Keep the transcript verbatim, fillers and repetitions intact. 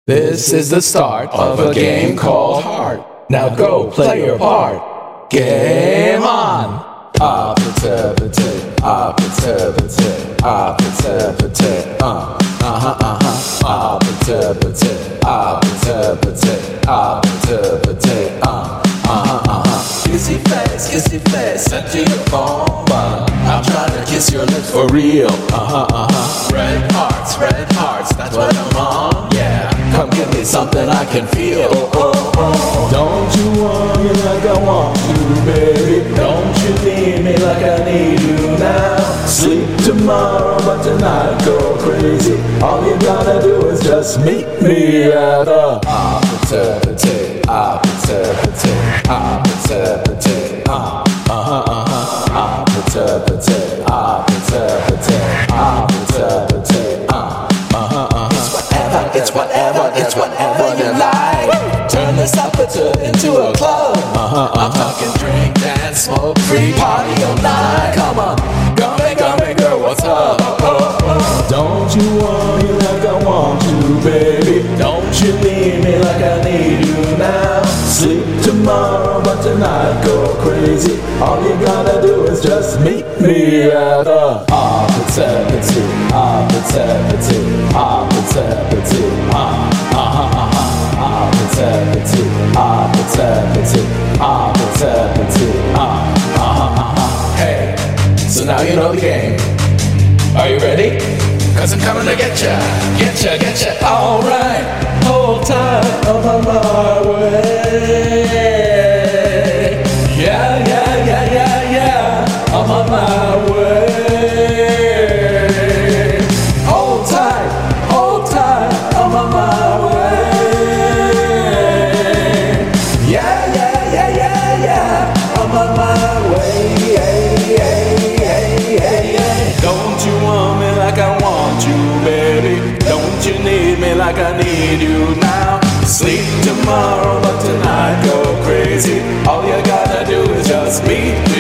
This is the start of a game called Heart. Now go play your part. Game on! Opportunity, opportunity, opportunity, uh, uh-huh, uh-huh. Opportunity, opportunity, opportunity, uh, uh-huh, uh-huh. Kissy face, kissy face, send to your phone, but I'm trying to kiss your lips for real. Uh-huh, uh-huh. Red hearts, red hearts, that's what I'm on, yeah. Come give me something I can feel. Oh, oh, oh. Don't you want me like I want you, baby? Don't you need me like I need you now? Sleep tomorrow, but tonight go crazy. All you gotta do is just meet me at the opportunity, opportunity, opportunity, uh, uh-huh, uh-huh. Opportunity, opportunity, opportunity, uh, uh-huh, uh-huh. It's whatever, it's whatever you like. Turn this aperture into a club. Uh-huh, uh-huh. I'm talking drink, dance, smoke, free party all night. Come on, gummy, gummy girl, what's up? Oh, oh, oh. Don't you want me like I want you, baby? Don't you need me like I need you now? Sleep tomorrow, but tonight go crazy. All you gotta do is just meet me at the opportunity, opportunity, opportunity, uh, uh-huh, uh-huh, opportunity, opportunity, opportunity, uh, uh-huh, uh-huh. Hey, so now you know the game. Are you ready? Cause I'm coming to get ya, get ya, get ya. Alright, hold tight, I'm on my way. Yeah, yeah, yeah, yeah, yeah, I'm on my way. Hold tight, hold tight, I'm on my way. Yeah, yeah, yeah, yeah, yeah, I'm on my way. Yeah, yeah, yeah, yeah, yeah. Don't you want me like I want you, baby? Don't you need me like I need you now? Sleep tomorrow, but tonight go crazy. All you gotta do is just meet